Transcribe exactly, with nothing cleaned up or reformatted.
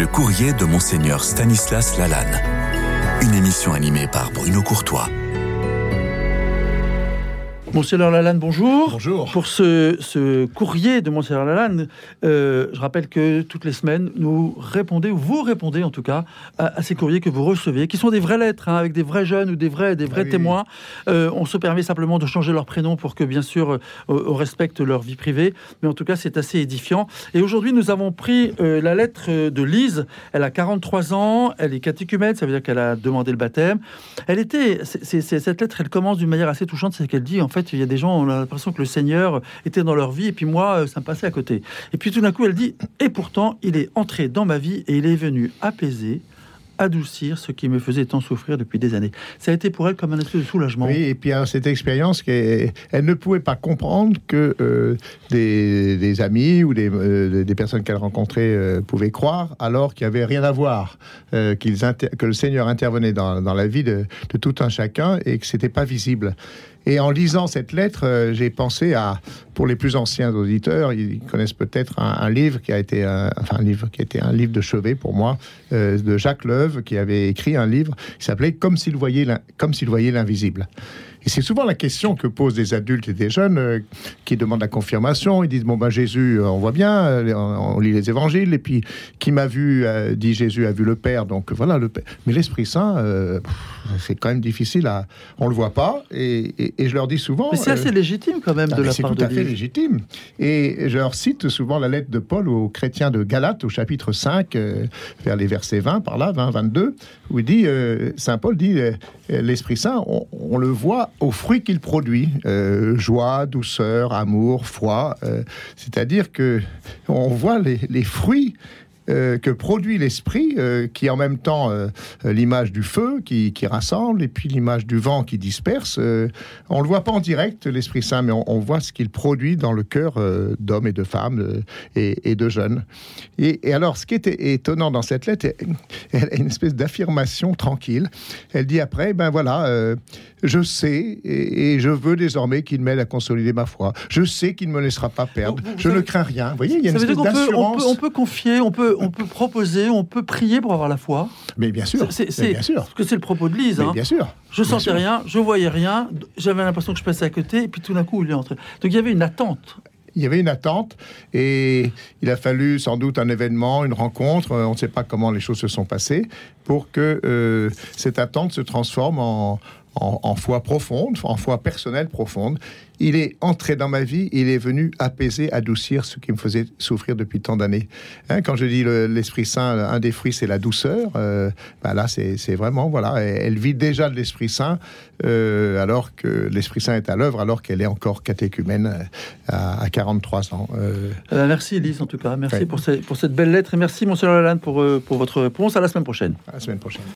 Le courrier de Monseigneur Stanislas Lalanne. Une émission animée par Bruno Courtois. Monseigneur Lalanne, bonjour. Bonjour. Pour ce, ce courrier de Monseigneur Lalanne, euh, je rappelle que toutes les semaines, nous répondez, ou vous répondez en tout cas, à, à ces courriers que vous recevez, qui sont des vraies lettres, hein, avec des vrais jeunes ou des vrais, des vrais ah oui, témoins. Oui. Euh, on se permet simplement de changer leur prénom pour que, bien sûr, euh, on respecte leur vie privée. Mais en tout cas, c'est assez édifiant. Et aujourd'hui, nous avons pris euh, la lettre de Lise. Elle a quarante-trois ans, elle est catéchumène, ça veut dire qu'elle a demandé le baptême. Elle était, c'est, c'est, c'est, cette lettre, elle commence d'une manière assez touchante, c'est qu'elle dit, en fait, il y a des gens, on a l'impression que le Seigneur était dans leur vie, et puis moi, ça me passait à côté. Et puis tout d'un coup, elle dit, et pourtant, il est entré dans ma vie, et il est venu apaiser, adoucir ce qui me faisait tant souffrir depuis des années. Ça a été pour elle comme un espèce de soulagement. Oui, et puis alors, cette expérience, elle ne pouvait pas comprendre que euh, des, des amis ou des, euh, des personnes qu'elle rencontrait euh, pouvaient croire, alors qu'il n'y avait rien à voir, euh, qu'ils inter- que le Seigneur intervenait dans, dans la vie de, de tout un chacun et que ce n'était pas visible. Et en lisant cette lettre, euh, j'ai pensé à, pour les plus anciens auditeurs, ils connaissent peut-être un, un livre qui a été, un, enfin un livre qui était un livre de chevet pour moi, euh, de Jacques Leuve, qui avait écrit un livre qui s'appelait Comme s'il voyait, l'in- comme s'il voyait l'invisible. Et c'est souvent la question que posent des adultes et des jeunes euh, qui demandent la confirmation. Ils disent, bon, ben Jésus, on voit bien, euh, on, on lit les évangiles, et puis, qui m'a vu, euh, dit Jésus, a vu le Père, donc voilà, le Père. Mais l'Esprit Saint, euh, pff, c'est quand même difficile à... On le voit pas, et, et, et je leur dis souvent... Mais c'est assez euh, légitime quand même de la part de Dieu. C'est tout à fait légitime. Et je leur cite souvent la lettre de Paul aux chrétiens de Galates, au chapitre cinq, euh, vers les versets vingt, par là, vingt, vingt-deux, où il dit, euh, Saint Paul dit, euh, l'Esprit Saint, on, on le voit aux fruits qu'il produit, euh, joie, douceur, amour, foi, euh, c'est-à-dire que on voit les, les fruits Euh, que produit l'esprit, euh, qui est en même temps euh, l'image du feu qui, qui rassemble, et puis l'image du vent qui disperse. Euh, on ne le voit pas en direct, l'Esprit Saint, mais on, on voit ce qu'il produit dans le cœur euh, d'hommes et de femmes euh, et, et de jeunes. Et, et alors, ce qui est étonnant dans cette lettre, elle a une espèce d'affirmation tranquille. Elle dit après, ben voilà, euh, je sais et, et je veux désormais qu'il m'aide à consolider ma foi. Je sais qu'il ne me laissera pas perdre. Vous, vous je savez, ne crains rien. Vous voyez, il y a une espèce on d'assurance. Peut, on, peut, on peut confier, on peut on peut proposer, on peut prier pour avoir la foi. Mais bien sûr, c'est, c'est, mais bien sûr. Parce que c'est le propos de Lise. Mais hein. bien sûr. Je bien sentais sûr. rien, je voyais rien, j'avais l'impression que je passais à côté, et puis tout d'un coup, il est entré. Donc il y avait une attente. Il y avait une attente, et il a fallu sans doute un événement, une rencontre, on ne sait pas comment les choses se sont passées, pour que euh, cette attente se transforme en, en, en foi profonde, en foi personnelle profonde. Il est entré dans ma vie, il est venu apaiser, adoucir ce qui me faisait souffrir depuis tant d'années. Hein, quand je dis le, l'Esprit Saint, un des fruits, c'est la douceur. Euh, ben là, c'est, c'est vraiment, voilà, elle, elle vit déjà de l'Esprit Saint, euh, alors que l'Esprit Saint est à l'œuvre, alors qu'elle est encore catéchumène à, à quarante-trois ans. Euh... Euh, merci Elise, en tout cas. Merci ouais. pour, ces, pour cette belle lettre, et merci Monseigneur Lalanne pour, euh, pour votre réponse. À la semaine prochaine. À la semaine prochaine.